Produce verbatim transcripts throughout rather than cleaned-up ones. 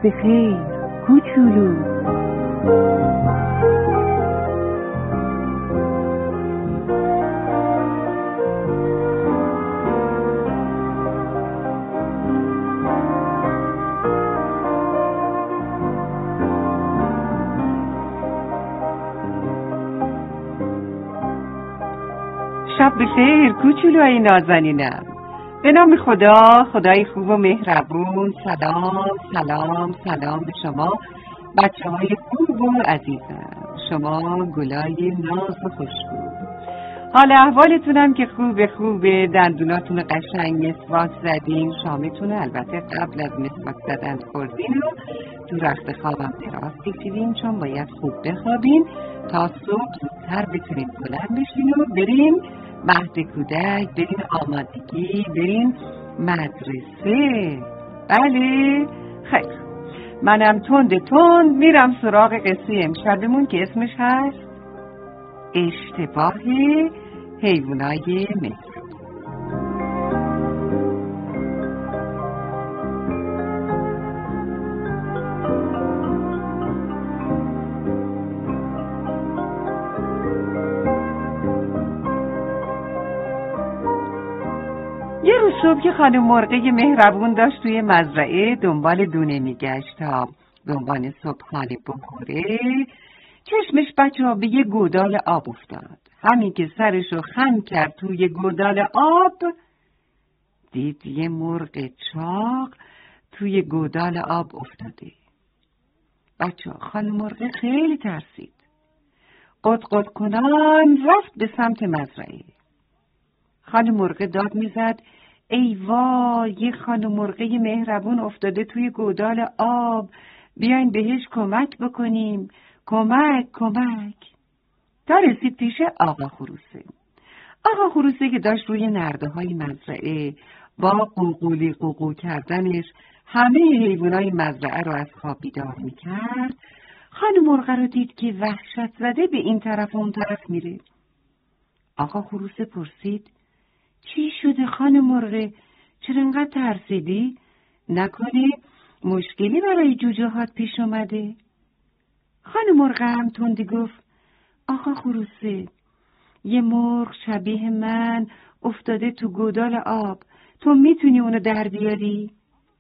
بخیر کوچولو. شب بخیر کوچولوهای نازنینم. به نام خدا، خدای خوب و مهربون. سلام سلام سلام به شما بچه های خوب و عزیزم، شما گلای ناز و خوشبو. حال احوالتونم که خوب خوبه، دندوناتون قشنگ مسواک زدین، شامتون البته قبل از مسواک زدن خوردین و تو رخت خوابم دراز کشیدین، چون باید خوب بخوابین تا صبح زودتر بتونین بلند بشین و برین مهد کودک، برین آمادگی، برین مدرسه. بله خیلی منم تند تند میرم سراغ قصه امشبمون که اسمش هست اشتباه حیوانای مصر. یه روز صبح که خانم مرغه مهربون داشت توی مزرعه دنبال دونه میگشت تا به عنوان صبحانه بخوره، چشمش بچه ها به یه گودال آب افتاد. همین که سرشو خم کرد توی گودال آب، دید یه مرغ چاق توی گودال آب افتاده. بچه ها خانم مرغه خیلی ترسید. قد قد کنان رفت به سمت مزرعه. خانم مرغه داد میزد ای وای، یه خانم مرغه مهربون افتاده توی گودال آب، بیاین بهش کمک بکنیم، کمک کمک. تا رسید پیش آقا خروسه. آقا خروسه که داشت روی نرده های مزرعه با قوقولی قوقو کردنش همه حیوانای مزرعه رو از خواب بیدار میکرد، خانم مرغه رو دید که وحشت زده به این طرف و اون طرف میره. آقا خروسه پرسید چی شده خانم مرغه؟ چرا انقدر ترسیدی؟ نکنه مشکلی برای جوجه هات پیش اومده؟ خانم مرغه هم تندی گفت آقا خروسه، یه مرغ شبیه من افتاده تو گودال آب، تو میتونی اونو در بیاری؟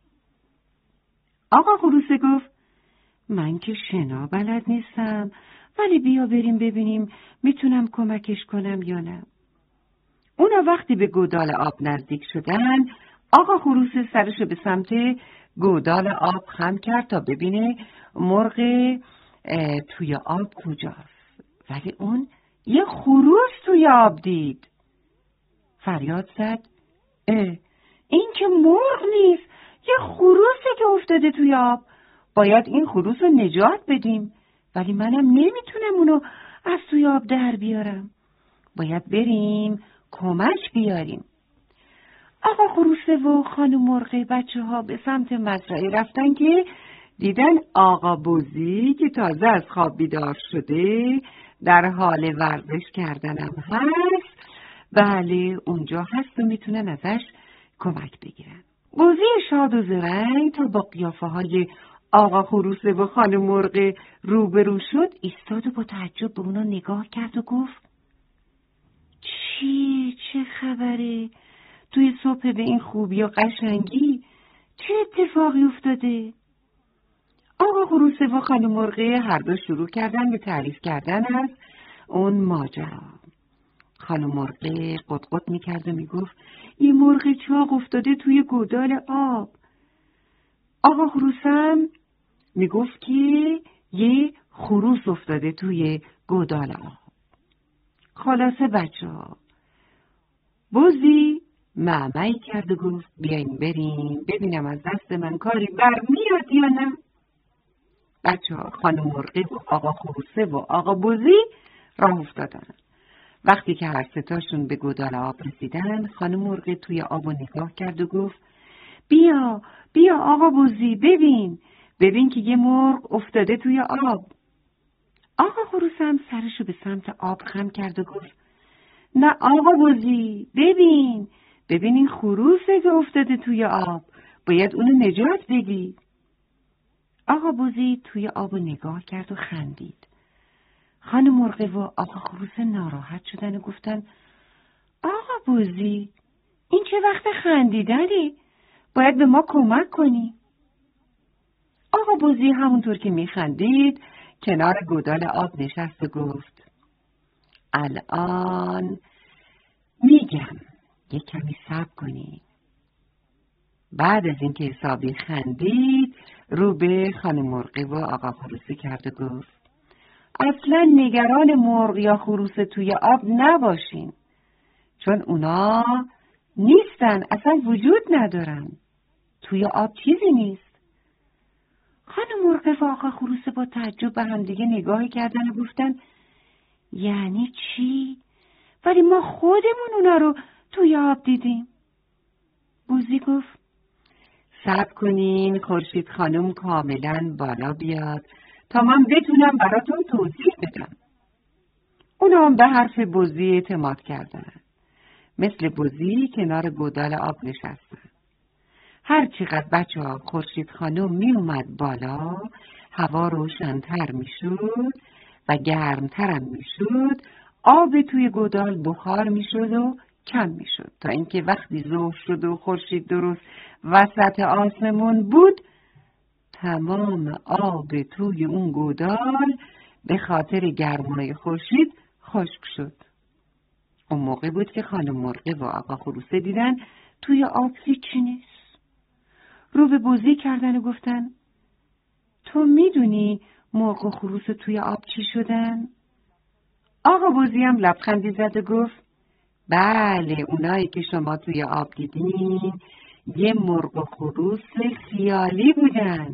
آقا خروسه گفت من که شنا بلد نیستم، ولی بیا بریم ببینیم میتونم کمکش کنم یا نه. اونا وقتی به گودال آب نزدیک شدن، آقا خروسه سرشو به سمت گودال آب خم کرد تا ببینه مرغ توی آب کجاست، ولی اون یه خروس توی آب دید. فریاد زد اه این که مرغ نیست، یه خروسه که افتاده توی آب، باید این خروس رو نجات بدیم، ولی منم نمیتونم اونو از توی آب در بیارم، باید بریم کمک بیاریم. آقا خروسه و خانم مرغه بچه ها به سمت مزرعه رفتن که دیدن آقا بوزی که تازه از خواب بیدار شده در حال ورزش کردنم هست. بله اونجا هست و میتونن ازش کمک بگیرن. بوزی شاد و زرنگ تا با قیافه های آقا خروسه و خانم مرغه روبرو شد، ایستاد و با تعجب به اونا نگاه کرد و گفت چی؟ چه خبره؟ توی صبح به این خوبی و قشنگی چه اتفاقی افتاده؟ آقا خروسه و خانم مرغه هر دو شروع کردن به تعریف کردن از اون ماجرا. خانم مرغه قدقد میکرد و میگفت یه مرغ چاق افتاده توی گودال آب. آقا خروسه هم میگفت که یه خروس افتاده توی گودال آب. خلاصه بچه ها بوزی معمعی کرد و گفت بیاین بریم ببینم از دست من کاری برمیاد یا نه. بچه ها خانم مرغه و آقا خروسه و آقا بوزی راه افتادن. وقتی که هر ستاشون به گودال آب رسیدن، خانم مرغه توی آب و نگاه کرد و گفت بیا بیا آقا بوزی، ببین ببین که یه مرغ افتاده توی آب. آقا خروسه هم سرشو به سمت آب خم کرد و گفت نه آقا بوزی، ببین ببین این خروسه که افتاده توی آب، باید اونو نجات بدی. آقا بوزی توی آب نگاه کرد و خندید. خانم مرغه و آقا خروس ناراحت شدن و گفتن آقا بوزی، این چه وقت خندیدنی؟ باید به ما کمک کنی. آقا بوزی همونطور که میخندید کنار گودال آب نشست و گفت الان میگم، یک کمی صبر کنید. بعد از اینکه حسابی خندید رو به خانم مرغه و آقا خروس کرد و گفت اصلا نگران مرغ یا خروس توی آب نباشین، چون اونا نیستن، اصلا وجود ندارن. توی آب چیزی نیست. خانم مرغه و آقا خروس با تعجب به هم دیگه نگاهی کردن و گفتن یعنی چی؟ ولی ما خودمون اونا رو توی آب دیدیم. بوزی گفت صبر کنین خورشید خانم کاملا بالا بیاد تا من بتونم براتون توضیح بدم. اونا هم به حرف بوزی اعتماد کردن. مثل بوزی کنار گودال آب نشستن. هر چقدر بچه ها خورشید خانم می اومد بالا، هوا روشن‌تر می شد و گرمترم می شد، آب توی گودال بخار می شد و کم می شد تا اینکه وقتی ظهر شد و خورشید درست وسط آسمون بود، تمام آب توی اون گودال به خاطر گرمای خورشید خشک شد. اون موقع بود که خانم مرغه و آقا خروسه دیدن توی آب هیچی نیست. رو به بوزی کردن و گفتن تو میدونی مرغ و خروس توی آب چی شدن؟ آقا بوزی هم لبخندی زد و گفت بله، اونایی که شما توی آب دیدین یه مرغ و خروس خیالی بودن.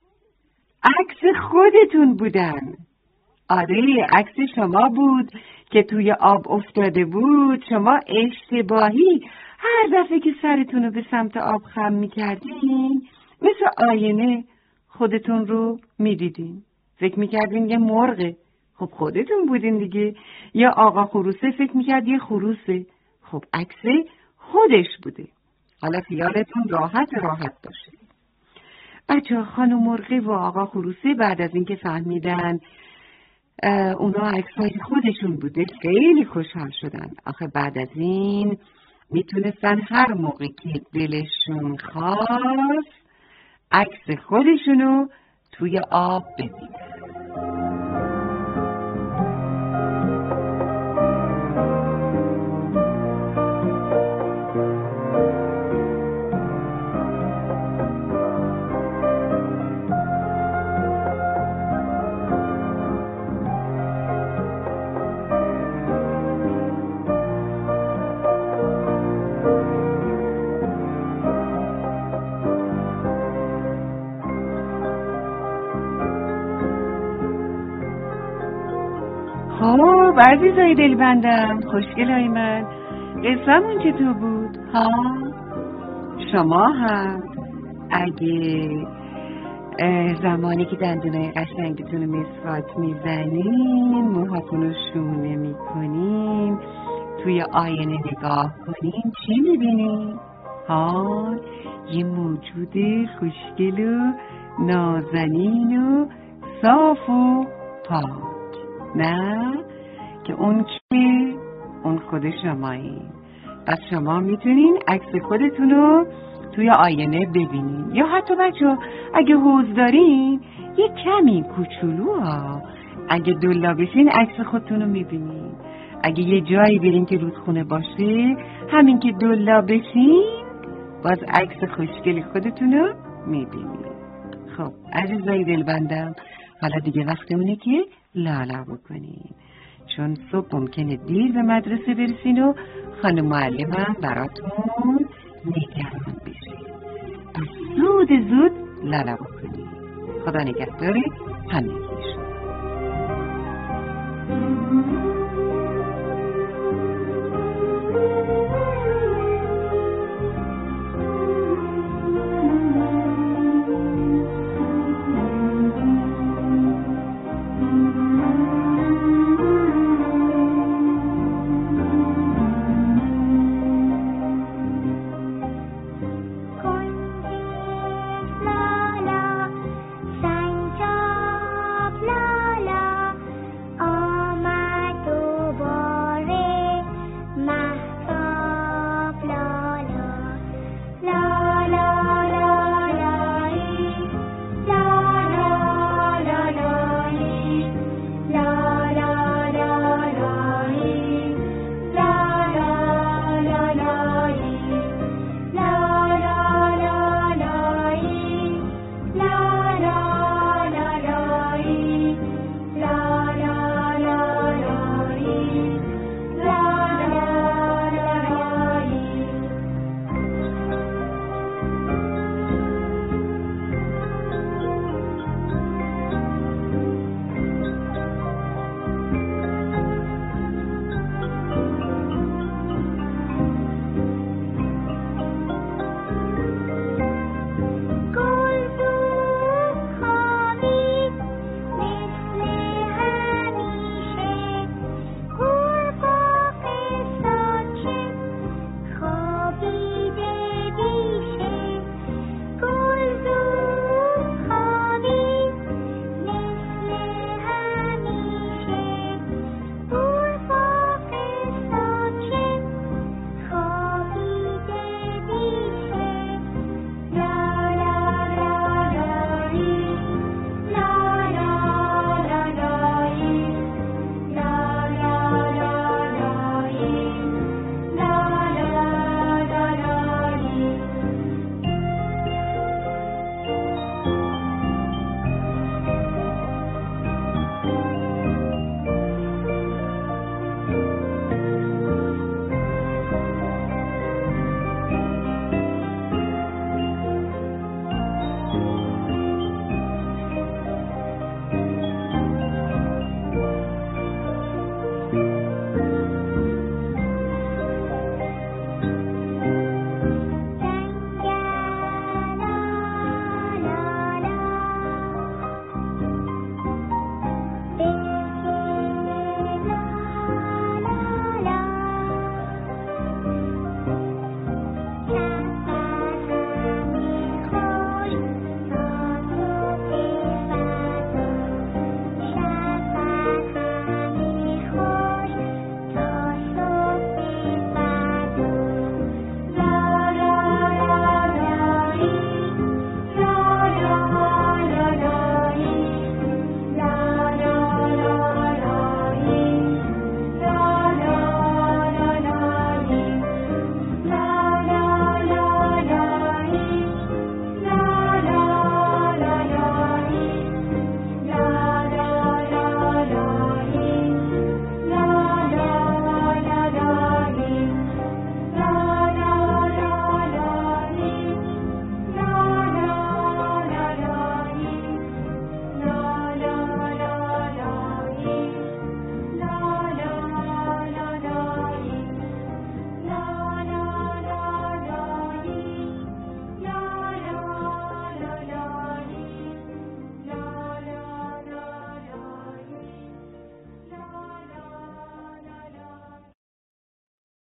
عکس خودتون بودن. آره، عکس شما بود که توی آب افتاده بود. شما اشتباهی هر دفعه که سرتون رو به سمت آب خم میکردین مثل آینه خودتون رو میدیدین. فکر میکردین یه مرغه، خب خودتون بودین دیگه. یا آقا خروسه فکر میکرد یه خروسه، خب عکس خودش بوده. حالا خیالتون راحت راحت باشه. بچه خانم مرغه و آقا خروسه بعد از اینکه فهمیدن اونا عکسای خودشون بوده خیلی خوشحال شدن. آخه بعد از این میتونستن هر موقع که دلشون خواست عکس خودشونو توی آب ببینن. خب عزیزای دلبندم، خوشگلای من، قصه‌مون چطور بود؟ ها؟ شما هم اگه زمانی که دندونای قشنگتون رو مسواک میزنین، موهاتون رو شونه میکنین، توی آینه نگاه کنین، چی میبینین؟ ها؟ یه موجود خوشگل و نازنین و صاف و پاک. نه؟ که اون که اون خود شمایین. پس شما میتونین عکس خودتون رو توی آینه ببینین. یا حتی بچه اگه حوض دارین یه کمی کوچولو ها اگه دلا بشین عکس خودتون رو میبینین. اگه یه جایی برین که رودخونه باشه، همین که دلا بشین باز عکس خوشگل خودتون رو میبینین. خب عزیزای دلبندم، حالا دیگه وقتمونه که لالا بکنین، چون صبح ممکنه دیر به مدرسه برسین و خانم معلمم براتون نگران بشه. پس زود زود لالا بکنین. خدا نگهدار همگی شما.